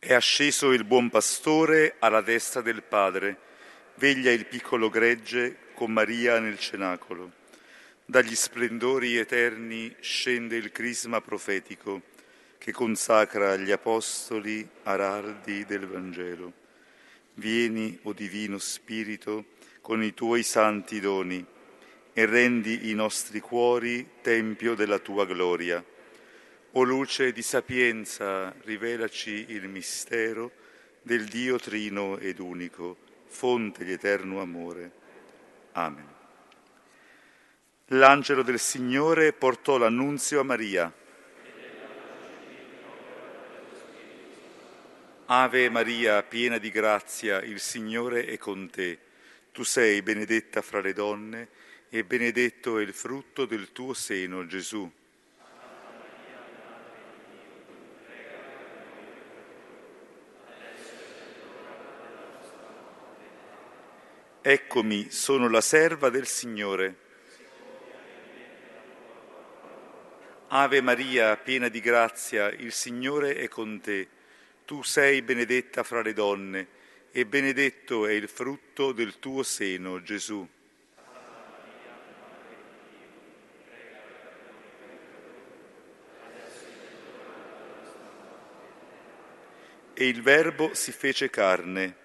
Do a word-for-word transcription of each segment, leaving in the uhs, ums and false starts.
È asceso il buon pastore alla destra del Padre, veglia il piccolo gregge con Maria nel cenacolo. Dagli splendori eterni scende il crisma profetico che consacra gli apostoli araldi del Vangelo. Vieni, o Divino Spirito, con i tuoi santi doni e rendi i nostri cuori tempio della tua gloria. O luce di sapienza, rivelaci il mistero del Dio trino ed unico, fonte di eterno amore. Amen. L'angelo del Signore portò l'annunzio a Maria. Ave Maria, piena di grazia, il Signore è con te. Tu sei benedetta fra le donne e benedetto è il frutto del tuo seno, Gesù. Eccomi, sono la serva del Signore. Ave Maria, piena di grazia, il Signore è con te. Tu sei benedetta fra le donne e benedetto è il frutto del tuo seno, Gesù. E il Verbo si fece carne.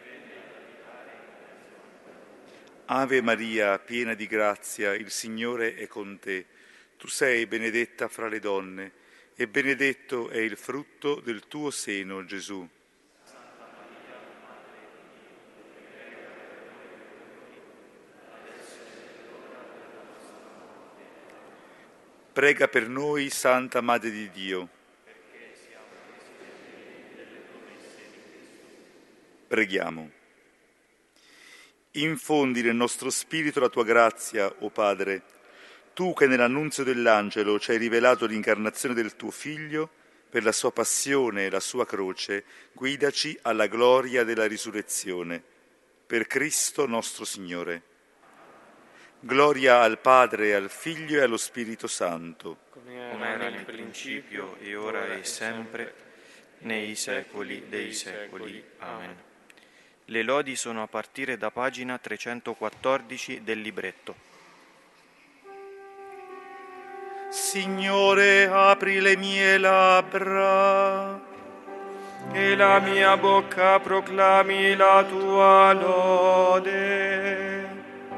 Ave Maria, piena di grazia, il Signore è con te. Tu sei benedetta fra le donne e benedetto è il frutto del tuo seno, Gesù. Prega per noi, Santa Madre di Dio. Preghiamo. Infondi nel nostro spirito la tua grazia, o Padre, tu che nell'annunzio dell'angelo ci hai rivelato l'incarnazione del tuo Figlio, per la sua passione e la sua croce, guidaci alla gloria della risurrezione. Per Cristo nostro Signore. Gloria al Padre, al Figlio e allo Spirito Santo. Come era nel principio, e ora e sempre, nei secoli dei secoli. Amen. Le lodi sono a partire da pagina trecentoquattordici del libretto. Signore, apri le mie labbra, e la mia bocca proclami la tua lode.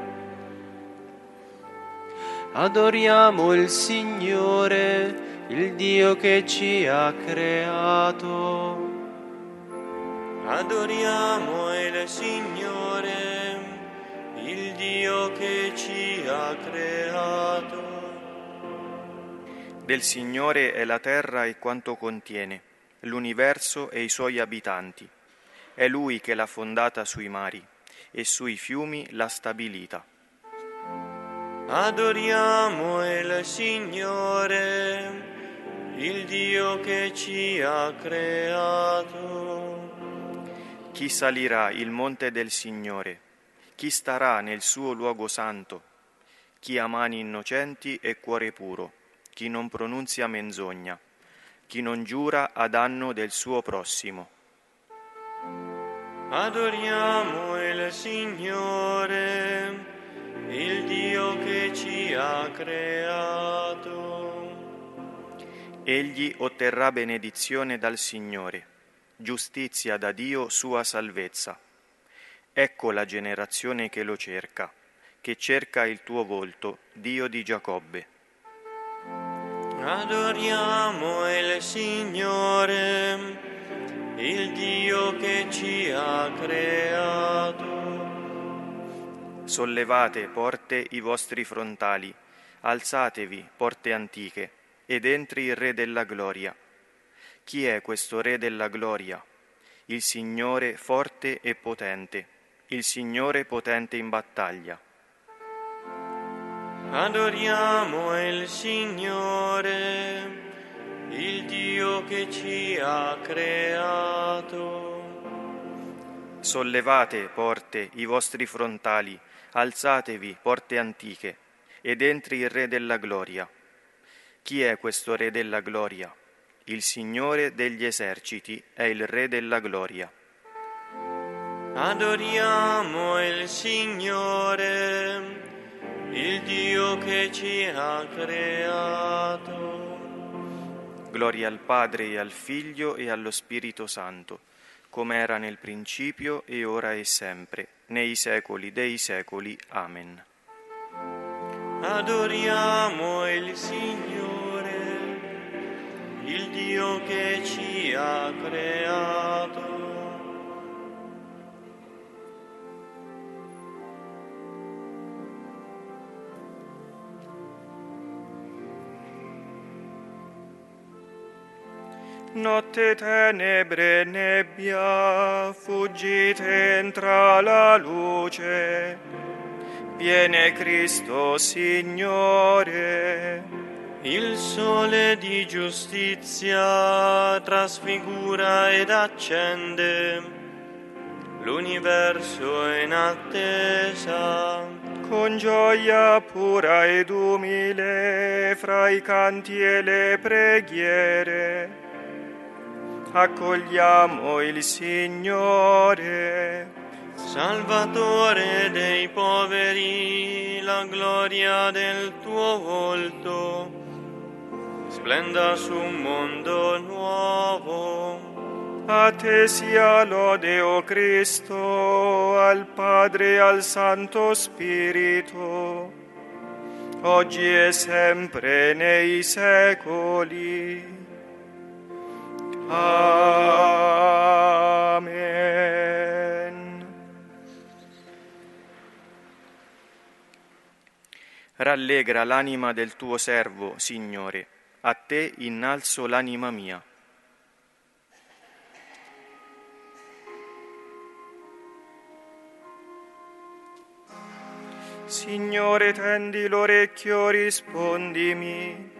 Adoriamo il Signore, il Dio che ci ha creato. Adoriamo il Signore, il Dio che ci ha creato. Del Signore è la terra e quanto contiene, l'universo e i suoi abitanti. È Lui che l'ha fondata sui mari e sui fiumi l'ha stabilita. Adoriamo il Signore, il Dio che ci ha creato. Chi salirà il monte del Signore? Chi starà nel suo luogo santo? Chi ha mani innocenti e cuore puro? Chi non pronunzia menzogna? Chi non giura a danno del suo prossimo? Adoriamo il Signore, il Dio che ci ha creato. Egli otterrà benedizione dal Signore, giustizia da Dio sua salvezza. Ecco la generazione che lo cerca, che cerca il tuo volto, Dio di Giacobbe. Adoriamo il Signore, il Dio che ci ha creato. Sollevate, porte, i vostri frontali, alzatevi, porte antiche, ed entri il Re della gloria. Chi è questo Re della gloria? Il Signore forte e potente, il Signore potente in battaglia. Adoriamo il Signore, il Dio che ci ha creato. Sollevate, porte, i vostri frontali, alzatevi, porte antiche, ed entri il Re della gloria. Chi è questo Re della gloria? Il Signore degli eserciti è il Re della gloria. Adoriamo il Signore, il Dio che ci ha creato. Gloria al Padre e al Figlio e allo Spirito Santo, come era nel principio e ora e sempre, nei secoli dei secoli. Amen. Adoriamo il Signore, il Dio che ci ha creato. Notte, tenebre, nebbia, fuggite, entra la luce. Viene Cristo Signore. Il sole di giustizia trasfigura ed accende l'universo in attesa. Con gioia pura ed umile, fra i canti e le preghiere, accogliamo il Signore. Salvatore dei poveri, la gloria del tuo volto splenda su un mondo nuovo. A te sia lode, o Cristo, al Padre e al Santo Spirito, oggi e sempre nei secoli. Amen. Rallegra l'anima del tuo servo, Signore, a te innalzo l'anima mia. Signore, tendi l'orecchio, rispondimi,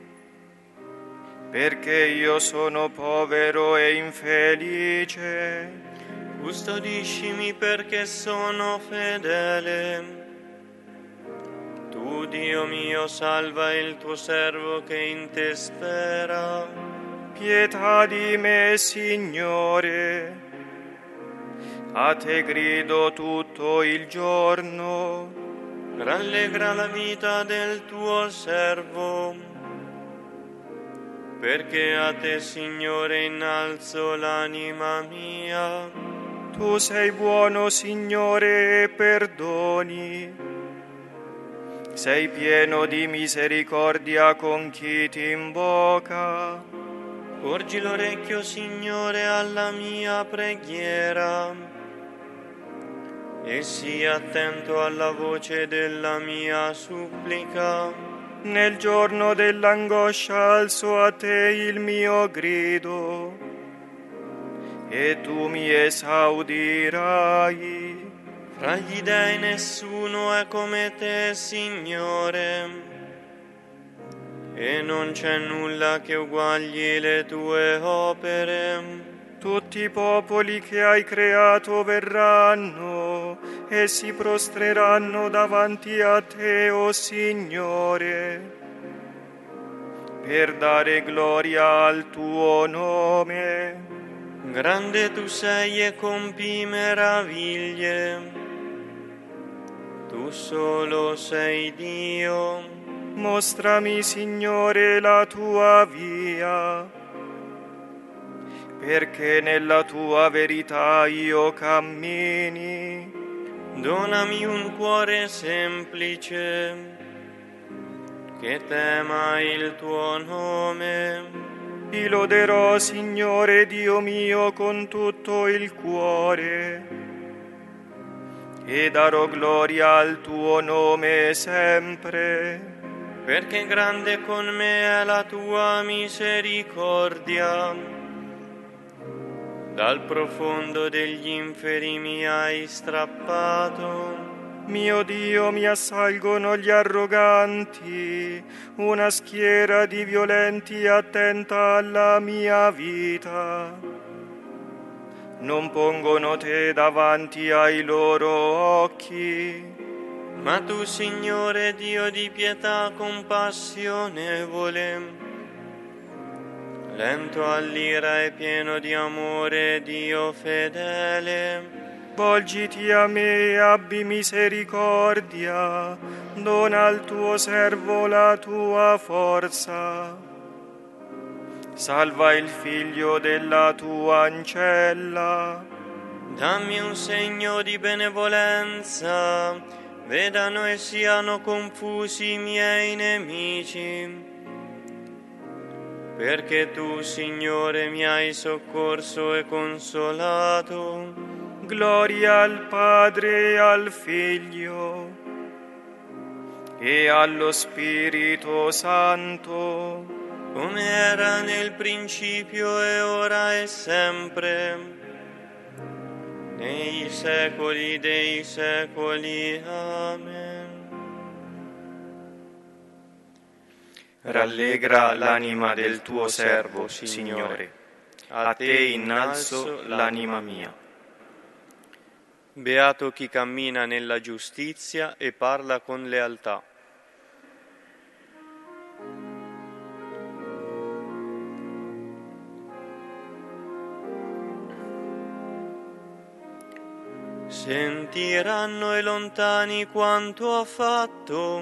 perché io sono povero e infelice. Custodiscimi perché sono fedele. Tu, Dio mio, salva il tuo servo che in te spera. Pietà di me, Signore, a te grido tutto il giorno. Rallegra la vita del tuo servo, perché a te, Signore, innalzo l'anima mia. Tu sei buono, Signore, e perdoni. Sei pieno di misericordia con chi ti invoca. Porgi l'orecchio, Signore, alla mia preghiera e sii attento alla voce della mia supplica. Nel giorno dell'angoscia alzo a te il mio grido, e tu mi esaudirai. Fra gli dei nessuno è come te, Signore, e non c'è nulla che uguagli le tue opere. Tutti i popoli che hai creato verranno e si prostreranno davanti a te, o Signore, per dare gloria al tuo nome. Grande tu sei e compi meraviglie. Tu solo sei Dio. Mostrami, Signore, la tua via, perché nella tua verità io cammini. Donami un cuore semplice, che tema il tuo nome. Ti loderò, Signore Dio mio, con tutto il cuore, e darò gloria al tuo nome sempre. Perché grande con me è la tua misericordia, dal profondo degli inferi mi hai strappato. Mio Dio, mi assalgono gli arroganti, una schiera di violenti attenta alla mia vita. Non pongono te davanti ai loro occhi. Ma tu, Signore, Dio di pietà compassionevole, lento all'ira e pieno di amore, Dio fedele. Volgiti a me e abbi misericordia, dona al tuo servo la tua forza. Salva il figlio della tua ancella. Dammi un segno di benevolenza, vedano e siano confusi i miei nemici. Perché tu, Signore, mi hai soccorso e consolato. Gloria al Padre e al Figlio e allo Spirito Santo, come era nel principio e ora e sempre, nei secoli dei secoli. Amen. Rallegra l'anima del tuo servo, Signore, a te innalzo l'anima mia. Beato chi cammina nella giustizia e parla con lealtà. Sentiranno i lontani quanto ha fatto,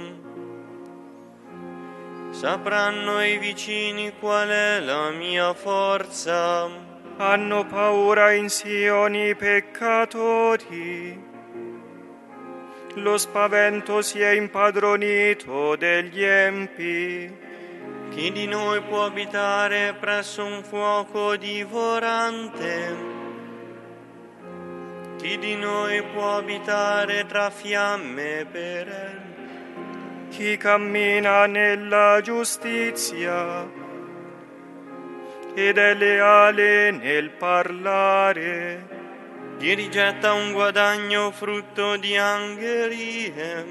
sapranno i vicini qual è la mia forza. Hanno paura in Sioni i peccatori, lo spavento si è impadronito degli empi. Chi di noi può abitare presso un fuoco divorante? Chi di noi può abitare tra fiamme perenni? Chi cammina nella giustizia ed è leale nel parlare. Chi rigetta un guadagno frutto di angherie,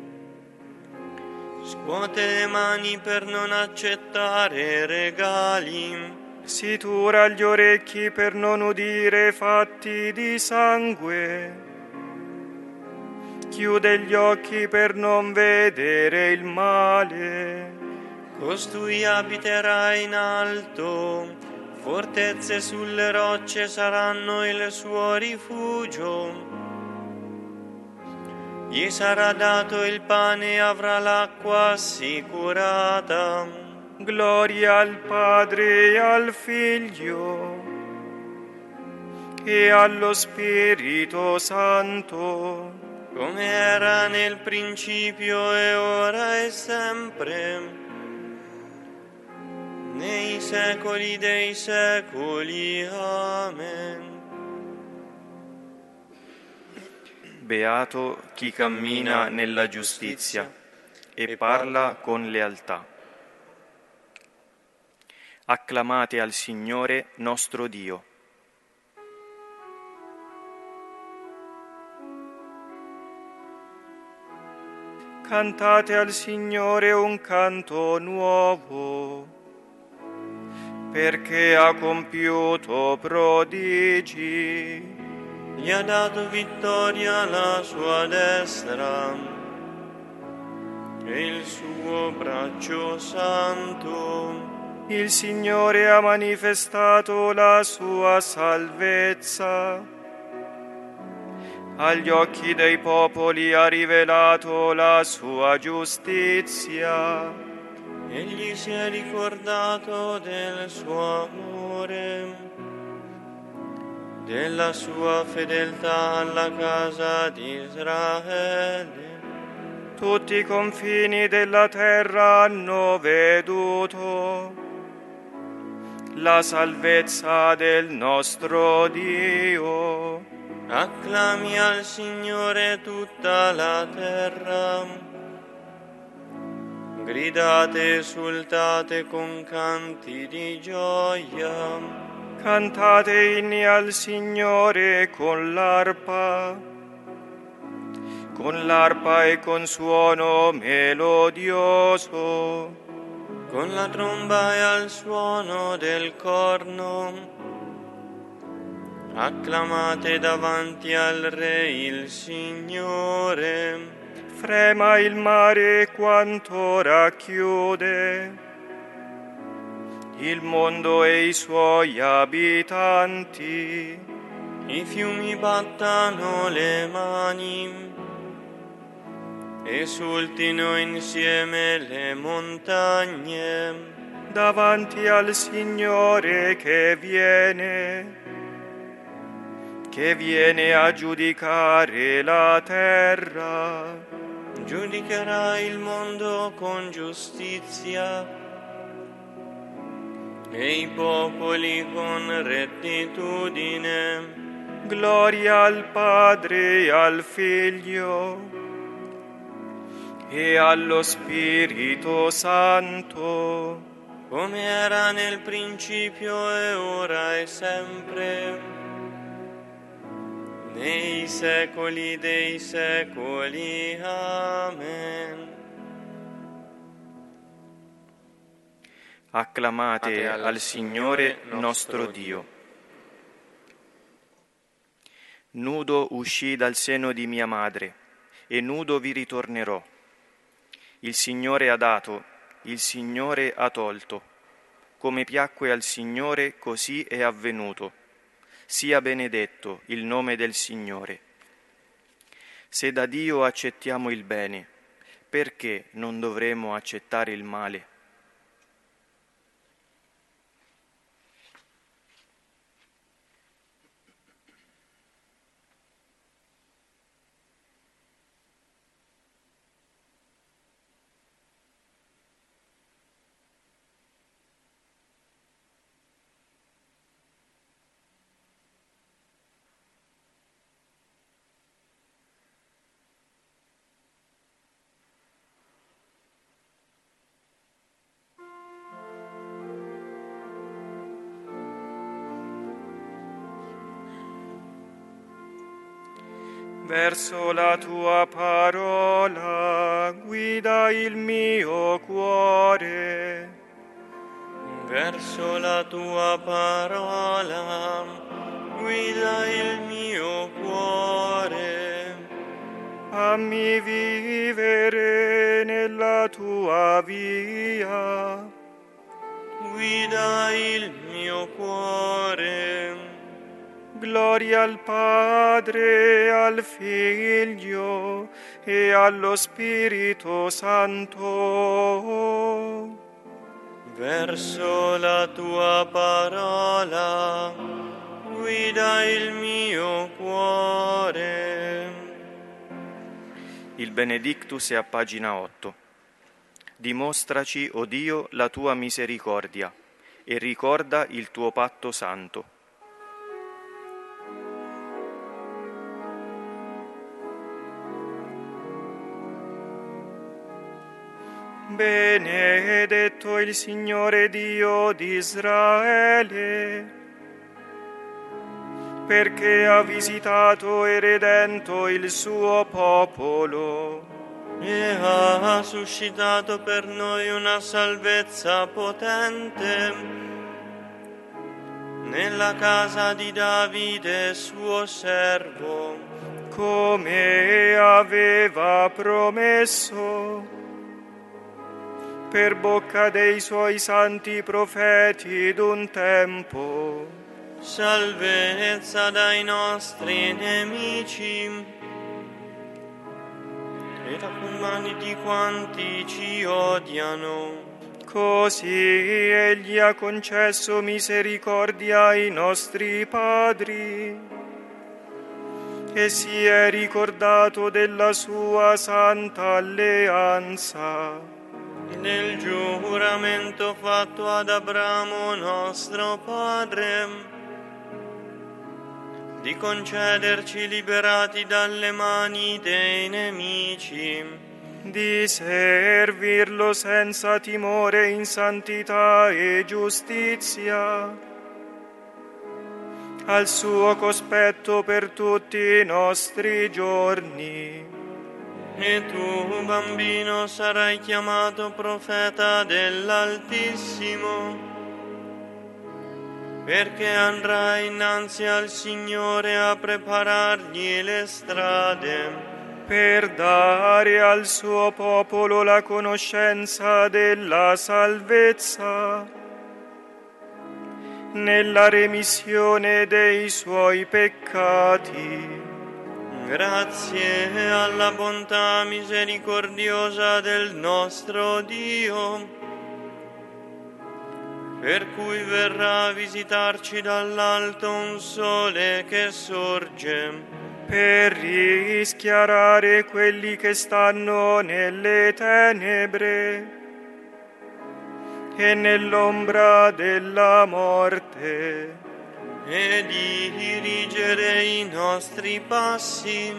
scuote le mani per non accettare regali. Si tura gli orecchi per non udire fatti di sangue. Chiude gli occhi per non vedere il male. Costui abiterà in alto, fortezze sulle rocce saranno il suo rifugio. Gli sarà dato il pane e avrà l'acqua assicurata. Gloria al Padre e al Figlio e allo Spirito Santo, come era nel principio e ora e sempre, nei secoli dei secoli. Amen. Beato chi cammina nella giustizia e parla con lealtà. Acclamate al Signore nostro Dio. Cantate al Signore un canto nuovo, perché ha compiuto prodigi. Gli ha dato vittoria alla sua destra e il suo braccio santo. Il Signore ha manifestato la sua salvezza. Agli occhi dei popoli ha rivelato la sua giustizia. Egli si è ricordato del suo amore, della sua fedeltà alla casa di Israele. Tutti i confini della terra hanno veduto la salvezza del nostro Dio. Acclami al Signore tutta la terra. Gridate, esultate con canti di gioia. Cantate inni al Signore con l'arpa, con l'arpa e con suono melodioso, con la tromba e al suono del corno. Acclamate davanti al Re il Signore. Frema il mare quanto racchiude, il mondo e i suoi abitanti. I fiumi battano le mani, esultino insieme le montagne, davanti al Signore che viene, che viene a giudicare la terra. Giudicherà il mondo con giustizia e i popoli con rettitudine. Gloria al Padre e al Figlio e allo Spirito Santo, come era nel principio e ora e sempre, nei secoli dei secoli. Amen. Acclamate al Signore nostro Dio. Nudo uscì dal seno di mia madre, e nudo vi ritornerò. Il Signore ha dato, il Signore ha tolto. Come piacque al Signore, così è avvenuto. Sia benedetto il nome del Signore. Se da Dio accettiamo il bene, perché non dovremo accettare il male? Verso la tua parola guida il mio cuore. Verso la tua parola guida il mio cuore. Fammi vivere nella tua via. Guida il mio cuore. Gloria al Padre, al Figlio e allo Spirito Santo. Verso la tua parola guida il mio cuore. Il Benedictus è a pagina otto. Dimostraci, o Dio, la tua misericordia e ricorda il tuo patto santo. Benedetto il Signore Dio di Israele, perché ha visitato e redento il suo popolo e ha suscitato per noi una salvezza potente nella casa di Davide suo servo, come aveva promesso per bocca dei suoi santi profeti d'un tempo. Salvezza dai nostri nemici e da mani di quanti ci odiano. Così egli ha concesso misericordia ai nostri padri e si è ricordato della sua santa alleanza, nel giuramento fatto ad Abramo nostro padre, di concederci, liberati dalle mani dei nemici, di servirlo senza timore in santità e giustizia, al suo cospetto per tutti i nostri giorni. E tu, bambino, sarai chiamato profeta dell'Altissimo, perché andrai innanzi al Signore a preparargli le strade, per dare al suo popolo la conoscenza della salvezza nella remissione dei suoi peccati. Grazie alla bontà misericordiosa del nostro Dio, per cui verrà a visitarci dall'alto un sole che sorge, per rischiarare quelli che stanno nelle tenebre e nell'ombra della morte, e di dirigere i nostri passi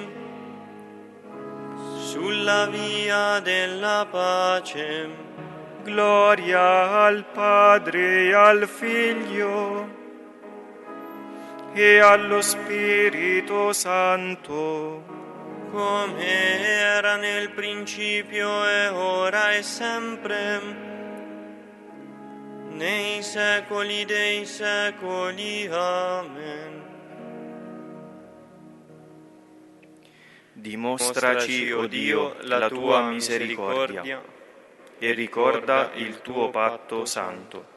sulla via della pace. Gloria al Padre e al Figlio e allo Spirito Santo, come era nel principio e ora e sempre, nei secoli dei secoli. Amen. Dimostraci, o Dio, la tua misericordia e ricorda il tuo patto santo.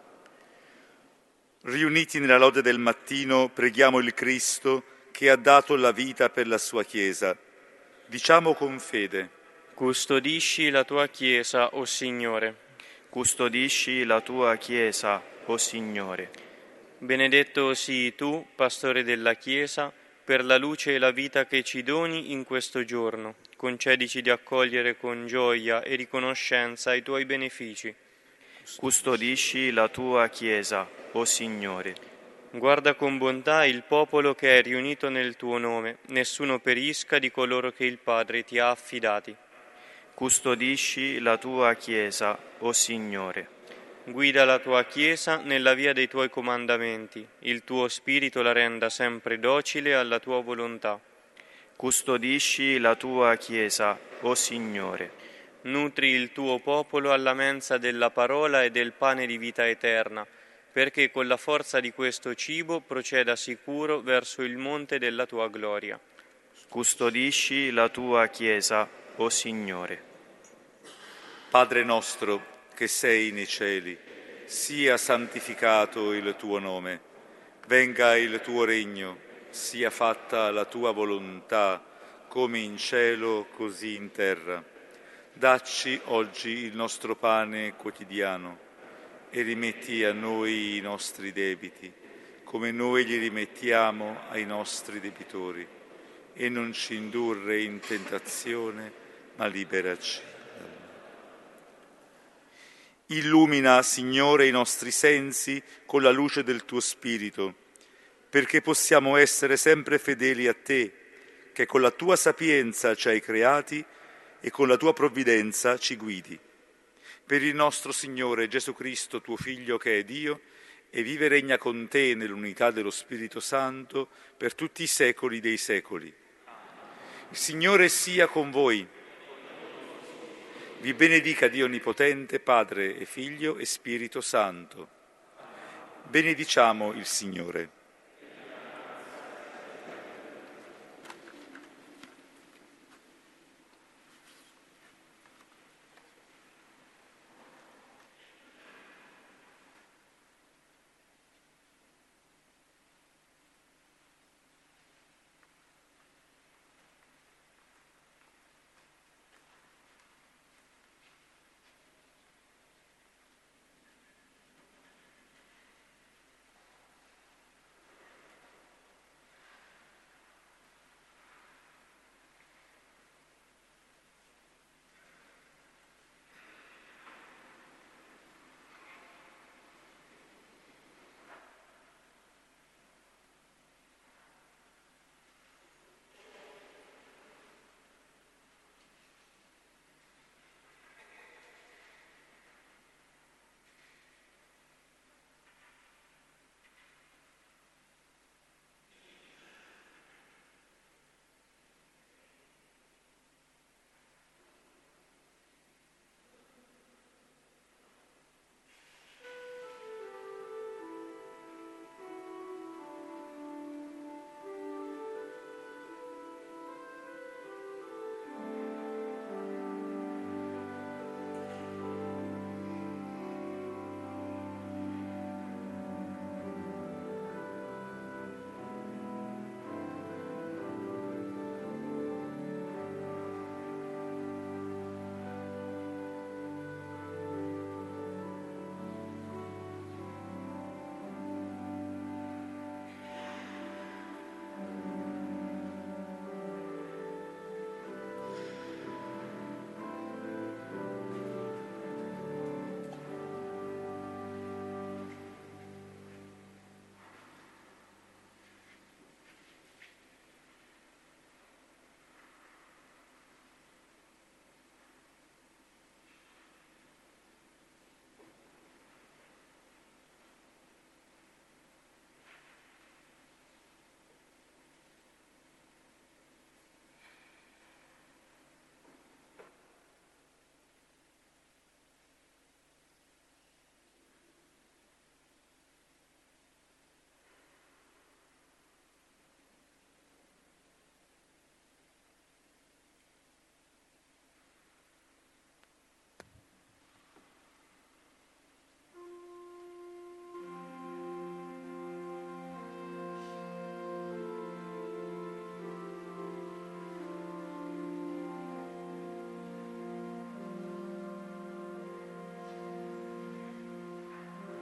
Riuniti nella lode del mattino, preghiamo il Cristo che ha dato la vita per la sua Chiesa. Diciamo con fede: Custodisci la tua Chiesa, o Signore. Custodisci la tua Chiesa, o Signore. Benedetto sii tu, pastore della Chiesa, per la luce e la vita che ci doni in questo giorno. Concedici di accogliere con gioia e riconoscenza i tuoi benefici. Custodisci la tua Chiesa, o Signore. Guarda con bontà il popolo che è riunito nel tuo nome, nessuno perisca di coloro che il Padre ti ha affidati. Custodisci la tua Chiesa, o Signore. Guida la tua Chiesa nella via dei tuoi comandamenti, il tuo spirito la renda sempre docile alla tua volontà. Custodisci la tua Chiesa, o Signore. Nutri il tuo popolo alla mensa della parola e del pane di vita eterna, perché con la forza di questo cibo proceda sicuro verso il monte della tua gloria. Custodisci la tua Chiesa, o Signore. Padre nostro che sei nei cieli, sia santificato il tuo nome, venga il tuo regno, sia fatta la tua volontà, come in cielo così in terra. Dacci oggi il nostro pane quotidiano e rimetti a noi i nostri debiti, come noi li rimettiamo ai nostri debitori, e non ci indurre in tentazione, ma liberaci. Illumina, Signore, i nostri sensi con la luce del tuo Spirito, perché possiamo essere sempre fedeli a te, che con la tua sapienza ci hai creati e con la tua provvidenza ci guidi. Per il nostro Signore Gesù Cristo, tuo Figlio, che è Dio, e vive e regna con te nell'unità dello Spirito Santo per tutti i secoli dei secoli. Il Signore sia con voi. Vi benedica Dio Onnipotente, Padre e Figlio e Spirito Santo. Benediciamo il Signore.